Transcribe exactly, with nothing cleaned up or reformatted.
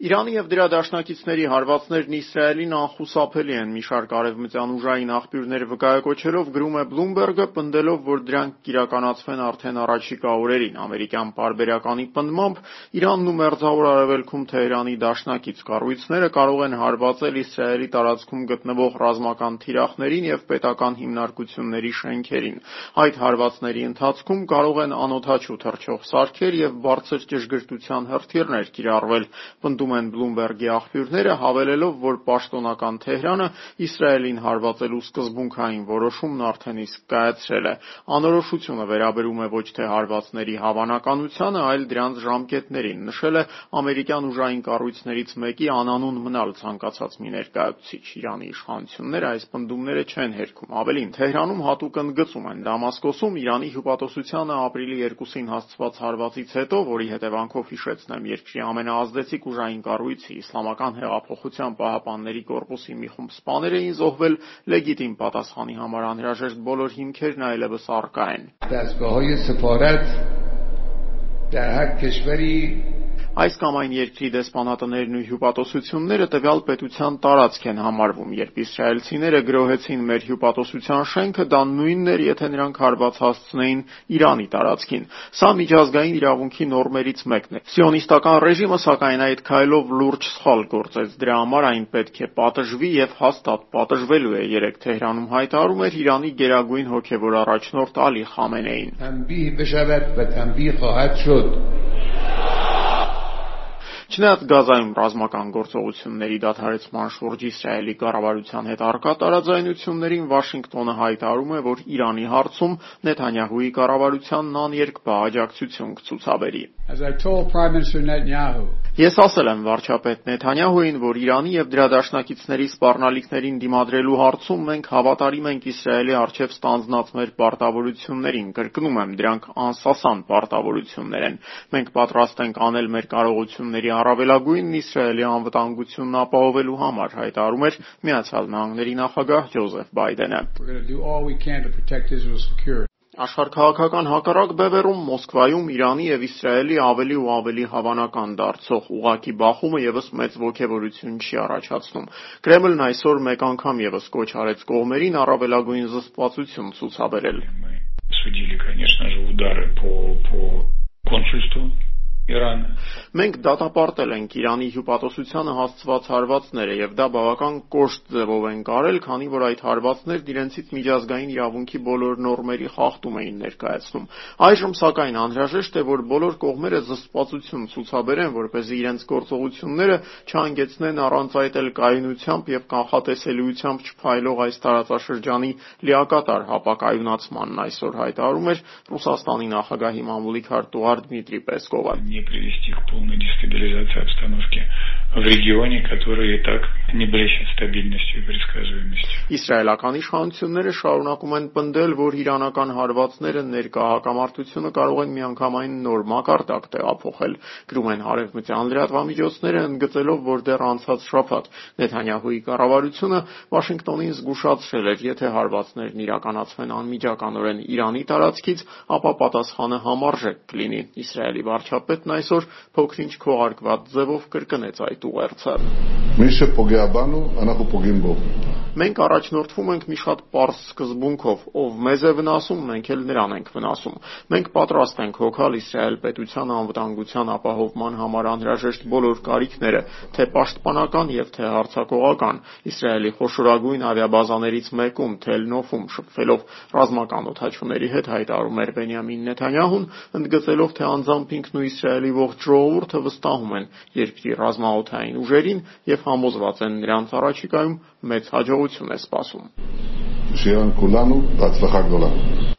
Իրանի և դրա դաշնակիցների հարվածներն Իսրայելին անխուսափելի են, մի շարք արևմտյան ուժային աղբյուրներ վկայակոչելով գրում է Bloomberg-ը, պնդելով, որ դրանք կիրականացվեն արդեն առաջիկա օրերին։ Ամերիկյան պարբերականի պնդմամբ Իրանն ու Մերձավոր Արևելքում Թեհրանի դաշնակից կառույցները կարող են հարվածել Իսրայելի տարածքում գտնվող ռազմական թիրախներին և պետական հիմնարկությունների շենքերին։ Այդ հարվածների ընթացքում կարող են անօդաչու թռչող սարքեր և բարձր ճշգրտության հրթիռներ կիրառվել, պնդում են Bloomberg-ի աղբյուրները, հավելելով, որ պաշտոնական Թեհրանը Իսրայելին հարվածելու սկզբունքային որոշումն արդեն իսկ կայացրել է։ Անորոշությունը վերաբերում է ոչ թե հարվածների հավանականությանը, այլ դրանց ժամկետներին, նշել է ամերիկյան ուժային կառույցներից մեկի անանուն մնալ ցանկացած մի ներկայացուցիչ։ Իրանի իշխանությունները այս պնդումները չեն հերքում։ Ավելին, Թեհրանում հատուկ ընդգծում են Դամասկոսում Իրանի հյուպատոսությանը ապրիլի երկուսին հասցված հարվածից հետո, որի հետևանքով, հիշեցնեմ, երկրի ամենաազդեցիկ ուժային կառույցի Իսլամական հեղափոխության պահապանների կորպուսի մի խումբ սպաներ էին զոհվել, լեգիտիմ պատասխանի համար անհրաժեշտ բոլոր հիմքերն այլևս առկա են։ دستگاه‌های سفارت در هر کشوری Այս կամ այն երկրի դեսպանատներն ու հյուպատոսությունները տվյալ պետության տարածք են համարվում։ Երբ իսրայելցիները գրոհեցին մեր հյուպատոսության շենքը, դա նույնն էր, եթե նրանք հարված հասցնեին Իրանի տարածքին։ Սա միջազգային իրավունքի նորմերից մեկն է։ Սիոնիստական ռեժիմը, սակայն, այդ քայլով լուրջ սխալ գործեց։ Դրա համար այն պետք է պատժվի և հաստատ պատժվելու է, երեկ Թեհրանում հայտարարում էր Իրանի գերագույն հոգևոր առաջնորդ Ալի Խամենեին։ تنبیه بشود و تنبیه خواهد شد. Չնայած Գազայում ռազմական գործողությունների դադարեցման շուրջ Իսրայելի կառավարության հետ առկա տարաձայնություններին, Վաշինգտոնը հայտարարում է, որ Իրանի հարցում Նեթանյահուի կառավարությանն աներկբա աջակցություն կցուցաբերի։ As I told Prime Minister Netanyahu, Ես ասել եմ վարչապետ Նեթանյահուին, որ Իրանի և դրա դաշնակիցների սպառնալիքներին դիմադրելու հարցում մենք հավատարիմ ենք Իսրայելի առջև ստանձնած մեր պարտավորություններին, կրկնում եմ, դրանք անսասան պարտավորություններ են։ Մենք պատրաստ ենք անել մեր կարողությունների առավելագույնն Իսրայելի անվտանգությունն ապահովելու համար, հայտարարում էր Միացյալ Նահանգների նախագահ Ջոզեֆ Բայդենը։ we're going to do all we can to protect Israel's security. Աշխարհաքաղաքական հակառակ բևեռում Մոսկվայում Իրանի և Իսրայելի ավելի ու ավելի հավանական դարձող ուղղակի բախումը ևս մեծ ոգևորություն չի առաջացնում։ Կրեմլն այսօր մեկ անգամ ևս կոչ արեց կողմերին առավելագույն զսպվածություն ցուցաբերել։ Судили, конечно же, удары по по консульству Իրանը։ Մենք դատապարտել ենք Իրանի հյուպատոսությանը հասցված հարվածները և դա բավական կոշտ ձևով ենք արել, քանի որ այդ հարվածներն իրենցից միջազգային իրավունքի բոլոր նորմերի խախտում էին ներկայացնում։ Այժմ, սակայն, անհրաժեշտ է, որ բոլոր կողմերը զսպվածություն ցուցաբերեն, որպեսզի իրենց գործողությունները չհանգեցնեն առանց այդ էլ կայունությամբ և կանխատեսելիությամբ չփայլող այս տարածաշրջանի լիակատար հապակայունացմանն, այսօր հայտարարում էր Ռուսաստանի նախագահի մամուլի քարտուղար Դմիտրի Պեսկովը։ Не привести к полной дестабилизации обстановки в регионе, который и так не блещет стабильностью и предсказуемостью. Իսրայելական իշխանությունները շարունակում են պնդել, որ իրանական հարվածները ներկա հակամարտությունը կարող են միանգամայն նոր մակարդակ տեղափոխել։ Գրում են արևմտյան լրատվամիջոցները, ընդգծելով, որ դեռ անցած շաբաթ Նեթանյահուի կառավարությունը Վաշինգտոնին զգուշացրել էր, եթե հարվածներն իրականացվեն անմիջականորեն Իրանի տարածքից, ապա պատասխանը համարժեք կլինի։ Իսրայելի վարչապետն այսօր փոքրինչ քողարկված ձևով կրկնեց այդ ուղերձը։ מי שפוגע בנו, אנחנו פוגעים בו. Մենք առաջնորդվում ենք մի շատ պարզ սկզբունքով, ով մեզ է վնասում, մենք էլ նրան ենք վնասում։ Մենք պատրաստ ենք հոգալ Իսրայել պետության անվտանգության ապահովման համար անհրաժեշտ բոլոր կարիքները, թե պաշտպանական և թե հարձակողական։ Իսրայելի խոշորագույն ավիաբազաներից մեկում Թել Նոֆում շփվելով ռազմական օդաչուների հետ հայտարարում էր Բենյամին Նեթանյահուն, ընդգծելով, թե անձամբ ինքն ու Իսրայելի ողջ ժողովուրդը վստահում են երկրի ռազմաօդային ուժերին և համոզված են նրանց առաջիկայում մեծ հաջողություն է սպասում։ שיהיה לנו כולנו בהצלחה גדולה.